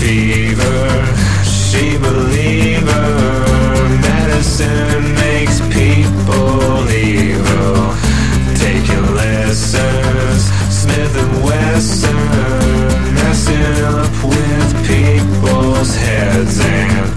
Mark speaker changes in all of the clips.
Speaker 1: fever, she believer. Medicine makes people evil. Take your lessons, Smith and Wesson. Messing up with people's heads and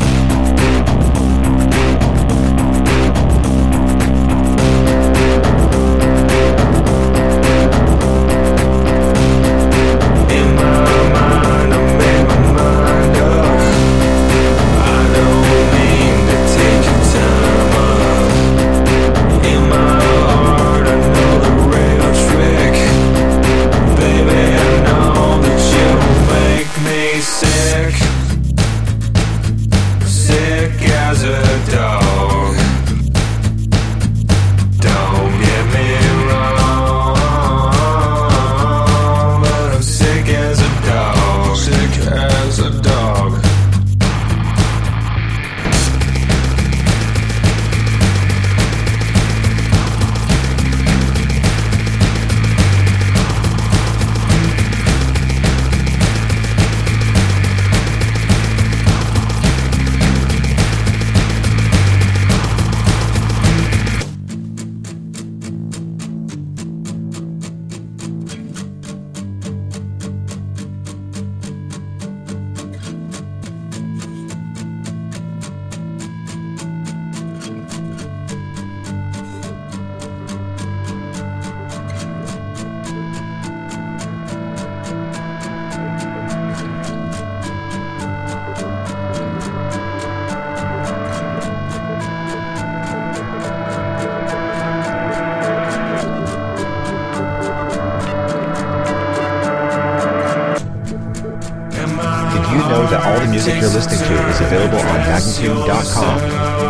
Speaker 2: that all the music you're listening to is available on Magnatune.com.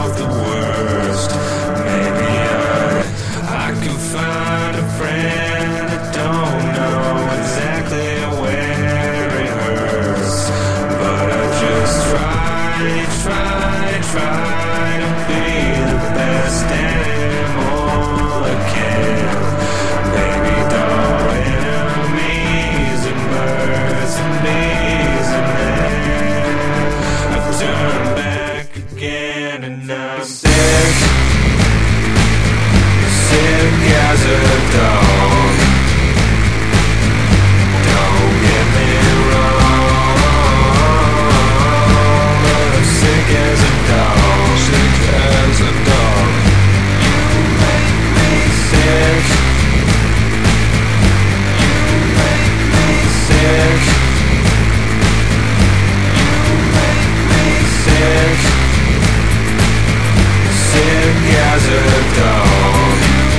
Speaker 1: I can find a friend. I don't know exactly where it hurts, but I just try to be the best animal I can. Baby doll, enemies and birds and bees and turn back again and I'm sick as a dog. Don't get me wrong, but I'm sick as a dog. Sick as a dog. You make me sick. You make me sick. Sick as a dog.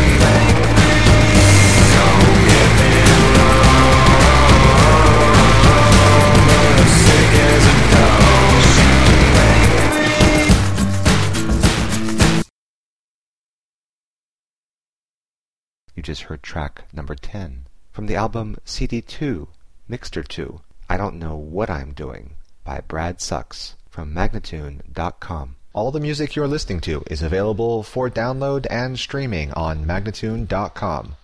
Speaker 1: Don't get me wrong, but I'm sick as a dog.
Speaker 2: You just heard track number 10 from the album CD2, Mixter 2, I Don't Know What I'm Doing by Brad Sucks from Magnatune.com. All the music you're listening to is available for download and streaming on Magnatune.com.